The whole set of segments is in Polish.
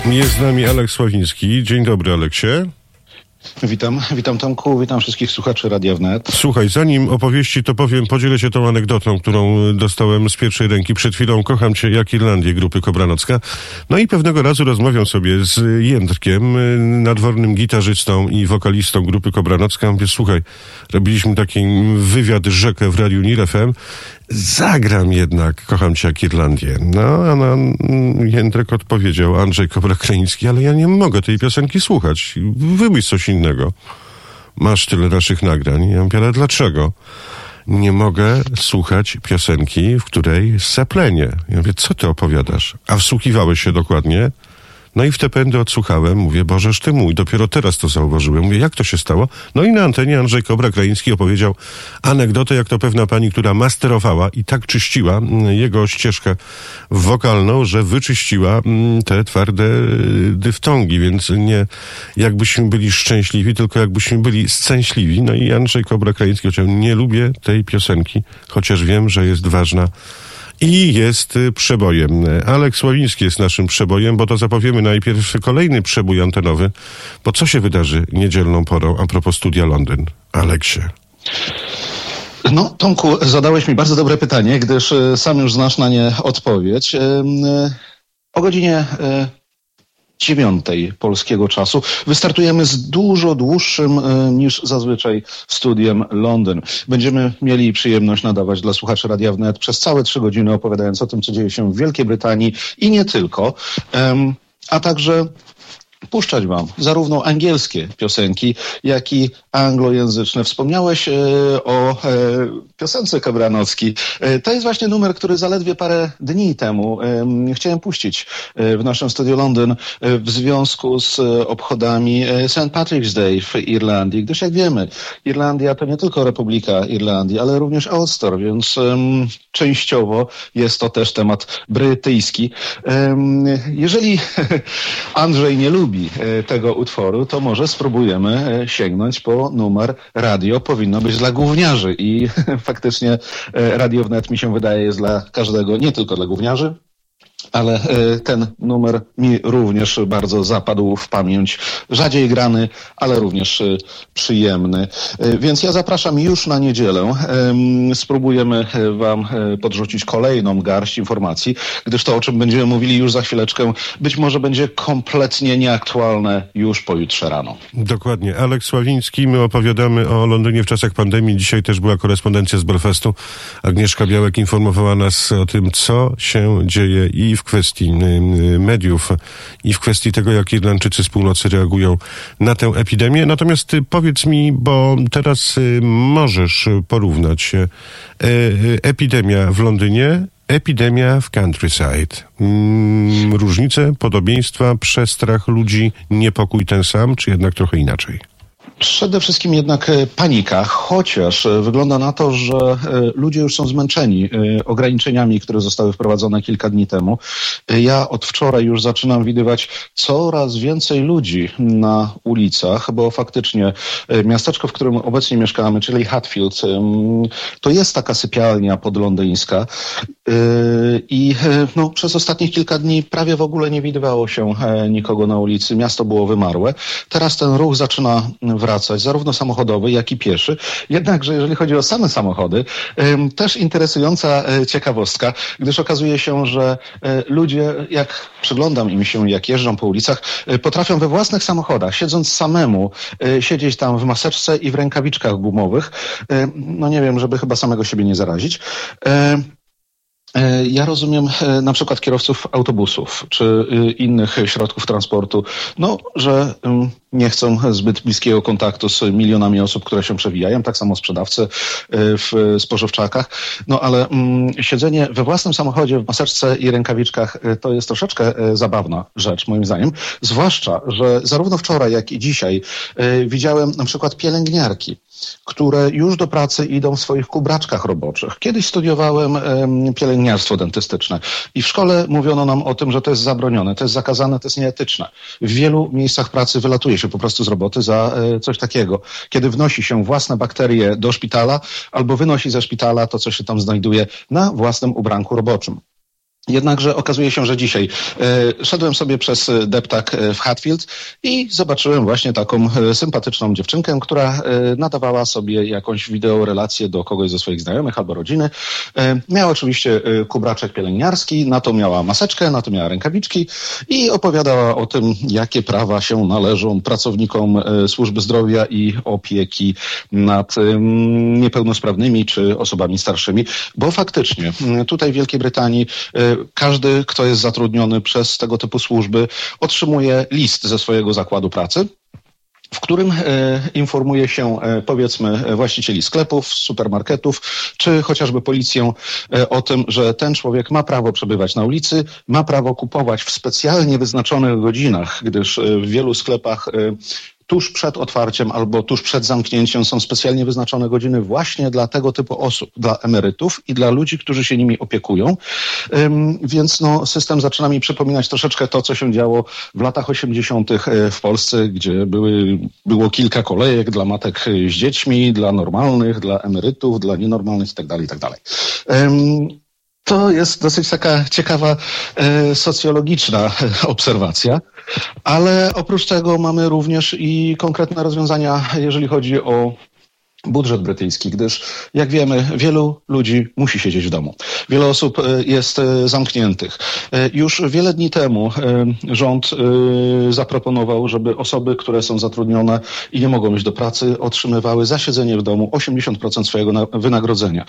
Jest z nami Aleks Sławiński. Dzień dobry, Aleksie. Witam Tomku, witam wszystkich słuchaczy Radia Wnet. Słuchaj, zanim opowieści, to podzielę się tą anegdotą, którą dostałem z pierwszej ręki przed chwilą. Kocham cię jak Irlandię, grupy Kobranocka. No i pewnego razu rozmawiam sobie z Jędrkiem, nadwornym gitarzystą i wokalistą grupy Kobranocka. Mówię, słuchaj, robiliśmy taki wywiad rzekę w Radiu Nil FM. Zagram jednak Kocham cię jak Irlandię. No, a Jędrek odpowiedział, Andrzej Kobra-Krański, ale ja nie mogę tej piosenki słuchać. Wymyśl coś innego. Masz tyle naszych nagrań. Ja mówię, ale dlaczego? Nie mogę słuchać piosenki, w której saplenie. Ja mówię, co ty opowiadasz? A wsłuchiwałeś się dokładnie? No i w te pędy odsłuchałem, mówię, Bożeż ty mój, dopiero teraz to zauważyłem. Mówię, jak to się stało? No i na antenie Andrzej Kobra-Krański opowiedział anegdotę, jak to pewna pani, która masterowała i tak czyściła jego ścieżkę wokalną, że wyczyściła te twarde dyftongi, więc nie jakbyśmy byli szczęśliwi, tylko jakbyśmy byli szczęśliwi. No i Andrzej Kobra-Krański powiedział, nie lubię tej piosenki, chociaż wiem, że jest ważna. I jest przebojem. Aleks Sławiński jest naszym przebojem, bo to zapowiemy najpierw kolejny przebój antenowy. Bo co się wydarzy niedzielną porą a propos Studia Londyn? Aleksie. No, Tomku, zadałeś mi bardzo dobre pytanie, gdyż sam już znasz na nie odpowiedź. O godzinie 9 polskiego czasu wystartujemy z dużo dłuższym niż zazwyczaj studiem Londyn. Będziemy mieli przyjemność nadawać dla słuchaczy Radia Wnet przez całe 3 godziny, opowiadając o tym, co dzieje się w Wielkiej Brytanii i nie tylko, a także puszczać wam zarówno angielskie piosenki, jak i anglojęzyczne. Wspomniałeś o piosence Kobranocki. To jest właśnie numer, który zaledwie parę dni temu chciałem puścić w naszym Studiu Londyn w związku z obchodami St. Patrick's Day w Irlandii, gdyż jak wiemy, Irlandia to nie tylko Republika Irlandii, ale również Ulster, więc częściowo jest to też temat brytyjski. Jeżeli Andrzej nie lubi tego utworu, to może spróbujemy sięgnąć po numer Radio powinno być dla gówniarzy i faktycznie Radio Wnet mi się wydaje jest dla każdego, nie tylko dla gówniarzy, ale ten numer mi również bardzo zapadł w pamięć. Rzadziej grany, ale również przyjemny. Więc ja zapraszam już na niedzielę. Spróbujemy wam podrzucić kolejną garść informacji, gdyż to, o czym będziemy mówili już za chwileczkę, być może będzie kompletnie nieaktualne już pojutrze rano. Dokładnie. Aleks Sławiński, my opowiadamy o Londynie w czasach pandemii. Dzisiaj też była korespondencja z Belfastu. Agnieszka Białek informowała nas o tym, co się dzieje i w kwestii mediów i w kwestii tego, jak Irlandczycy z północy reagują na tę epidemię. Natomiast powiedz mi, bo teraz możesz porównać epidemia w Londynie, epidemia w countryside. Różnice, podobieństwa, przestrach ludzi, niepokój ten sam, czy jednak trochę inaczej? Przede wszystkim jednak panika, chociaż wygląda na to, że ludzie już są zmęczeni ograniczeniami, które zostały wprowadzone kilka dni temu. Ja od wczoraj już zaczynam widywać coraz więcej ludzi na ulicach, bo faktycznie miasteczko, w którym obecnie mieszkamy, czyli Hatfield, to jest taka sypialnia podlondyńska i no, przez ostatnich kilka dni prawie w ogóle nie widywało się nikogo na ulicy. Miasto było wymarłe. Teraz ten ruch zaczyna wracać, zarówno samochodowy, jak i pieszy. Jednakże, jeżeli chodzi o same samochody, też interesująca ciekawostka, gdyż okazuje się, że ludzie, jak przyglądam im się, jak jeżdżą po ulicach, potrafią we własnych samochodach, siedząc samemu, siedzieć tam w maseczce i w rękawiczkach gumowych. No nie wiem, żeby chyba samego siebie nie zarazić. Ja rozumiem na przykład kierowców autobusów czy innych środków transportu, no, że nie chcą zbyt bliskiego kontaktu z milionami osób, które się przewijają, tak samo sprzedawcy w spożywczakach, no ale siedzenie we własnym samochodzie w maseczce i rękawiczkach to jest troszeczkę zabawna rzecz moim zdaniem, zwłaszcza, że zarówno wczoraj, jak i dzisiaj widziałem na przykład pielęgniarki, które już do pracy idą w swoich kubraczkach roboczych. Kiedyś studiowałem pielęgniarstwo dentystyczne i w szkole mówiono nam o tym, że to jest zabronione, to jest zakazane, to jest nieetyczne. W wielu miejscach pracy wylatuje się po prostu z roboty za coś takiego. Kiedy wnosi się własne bakterie do szpitala albo wynosi ze szpitala to, co się tam znajduje na własnym ubranku roboczym. Jednakże okazuje się, że dzisiaj szedłem sobie przez deptak w Hatfield i zobaczyłem właśnie taką sympatyczną dziewczynkę, która nadawała sobie jakąś wideorelację do kogoś ze swoich znajomych albo rodziny. Miała oczywiście kubraczek pielęgniarski, na to miała maseczkę, na to miała rękawiczki i opowiadała o tym, jakie prawa się należą pracownikom służby zdrowia i opieki nad niepełnosprawnymi czy osobami starszymi, bo faktycznie tutaj w Wielkiej Brytanii każdy, kto jest zatrudniony przez tego typu służby, otrzymuje list ze swojego zakładu pracy, w którym informuje się, powiedzmy, właścicieli sklepów, supermarketów, czy chociażby policję o tym, że ten człowiek ma prawo przebywać na ulicy, ma prawo kupować w specjalnie wyznaczonych godzinach, gdyż w wielu sklepach tuż przed otwarciem albo tuż przed zamknięciem są specjalnie wyznaczone godziny właśnie dla tego typu osób, dla emerytów i dla ludzi, którzy się nimi opiekują. Więc system zaczyna mi przypominać troszeczkę to, co się działo w latach 80. w Polsce, gdzie było kilka kolejek dla matek z dziećmi, dla normalnych, dla emerytów, dla nienormalnych itd., itd. To jest dosyć taka ciekawa socjologiczna obserwacja, ale oprócz tego mamy również i konkretne rozwiązania, jeżeli chodzi o budżet brytyjski, gdyż jak wiemy, wielu ludzi musi siedzieć w domu. Wiele osób jest zamkniętych. Już wiele dni temu rząd zaproponował, żeby osoby, które są zatrudnione i nie mogą iść do pracy, otrzymywały za siedzenie w domu 80% swojego wynagrodzenia.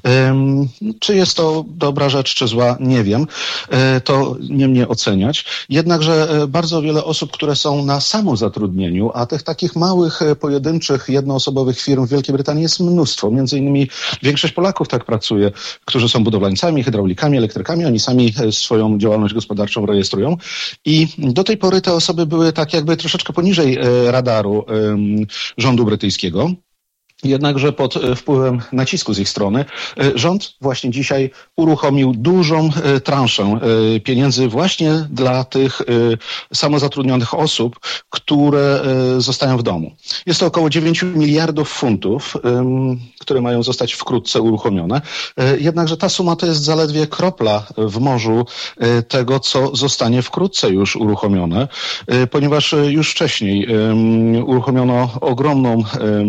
Czy jest to dobra rzecz, czy zła, nie wiem. To nie mnie oceniać. Jednakże bardzo wiele osób, które są na samozatrudnieniu, a tych takich małych, pojedynczych, jednoosobowych firm w Wielkiej Brytanii jest mnóstwo. Między innymi większość Polaków tak pracuje, którzy są budowlańcami, hydraulikami, elektrykami. Oni sami swoją działalność gospodarczą rejestrują. I do tej pory te osoby były tak jakby troszeczkę poniżej radaru rządu brytyjskiego. Jednakże pod wpływem nacisku z ich strony rząd właśnie dzisiaj uruchomił dużą transzę pieniędzy właśnie dla tych samozatrudnionych osób, które zostają w domu. Jest to około 9 miliardów funtów, które mają zostać wkrótce uruchomione. Jednakże ta suma to jest zaledwie kropla w morzu tego, co zostanie wkrótce już uruchomione, ponieważ już wcześniej uruchomiono ogromną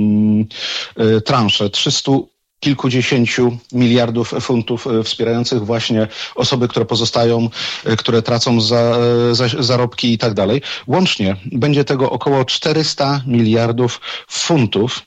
transzę 300 kilkudziesięciu miliardów funtów wspierających właśnie osoby, które pozostają, które tracą zarobki i tak dalej. Łącznie będzie tego około 400 miliardów funtów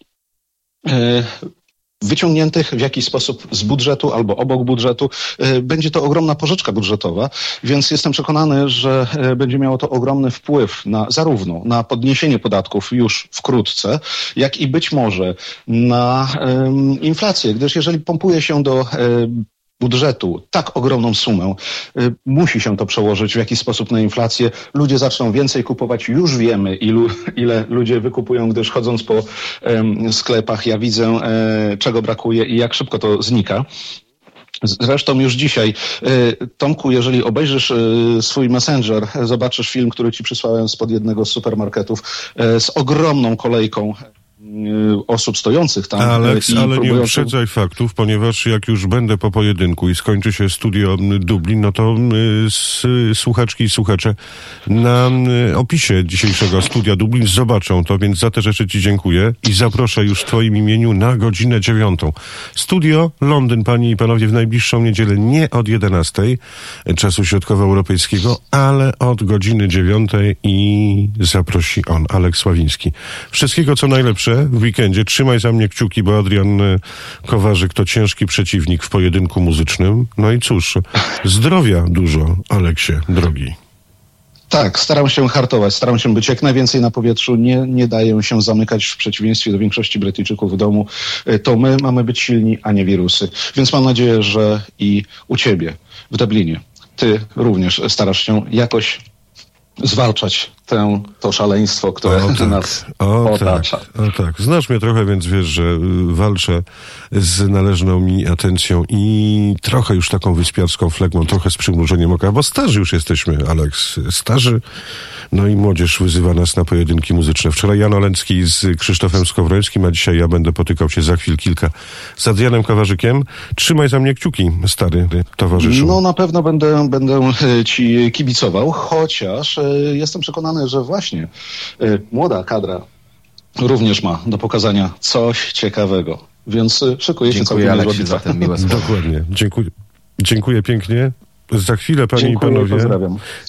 wyciągniętych w jakiś sposób z budżetu albo obok budżetu. Będzie to ogromna pożyczka budżetowa, więc jestem przekonany, że będzie miało to ogromny wpływ zarówno na podniesienie podatków już wkrótce, jak i być może na inflację, gdyż jeżeli pompuje się do budżetu tak ogromną sumę, musi się to przełożyć w jakiś sposób na inflację. Ludzie zaczną więcej kupować. Już wiemy, ile ludzie wykupują, gdyż chodząc po sklepach ja widzę, czego brakuje i jak szybko to znika. Zresztą już dzisiaj, Tomku, jeżeli obejrzysz swój Messenger, zobaczysz film, który ci przysłałem spod jednego z supermarketów z ogromną kolejką osób stojących tam. Alex, ale nie uprzedzaj faktów, ponieważ jak już będę po pojedynku i skończy się studio Dublin, no to słuchaczki i słuchacze na opisie dzisiejszego studia Dublin zobaczą to, więc za te rzeczy ci dziękuję i zaproszę już w twoim imieniu na godzinę 9. Studio Londyn, panie i panowie, w najbliższą niedzielę nie od 11 czasu środkowoeuropejskiego, ale od godziny 9 i zaprosi on, Aleks Sławiński. Wszystkiego co najlepsze w weekendzie. Trzymaj za mnie kciuki, bo Adrian Kowarzyk to ciężki przeciwnik w pojedynku muzycznym. No i cóż, zdrowia dużo, Aleksie, drogi. Tak, staram się hartować, staram się być jak najwięcej na powietrzu, nie daję się zamykać w przeciwieństwie do większości Brytyjczyków w domu. To my mamy być silni, a nie wirusy. Więc mam nadzieję, że i u ciebie w Dublinie ty również starasz się jakoś zwalczać to szaleństwo, które nas otacza. Tak. Znasz mnie trochę, więc wiesz, że walczę z należną mi atencją i trochę już taką wyspiarską flegmą, trochę z przymrużeniem oka, bo starzy już jesteśmy, Aleks, starzy. No i młodzież wyzywa nas na pojedynki muzyczne. Wczoraj Jan Oleński z Krzysztofem Skowrońskim, a dzisiaj ja będę potykał się za chwil kilka z Adrianem Kawarzykiem. Trzymaj za mnie kciuki, stary towarzyszu. No na pewno będę ci kibicował, chociaż jestem przekonany, że właśnie młoda kadra również ma do pokazania coś ciekawego. Więc szykuje się całkiem Aleksie za ten miłe słowo. Dokładnie. Dziękuję pięknie. Za chwilę, panie i Dziękuję, panowie. pozdrawiam.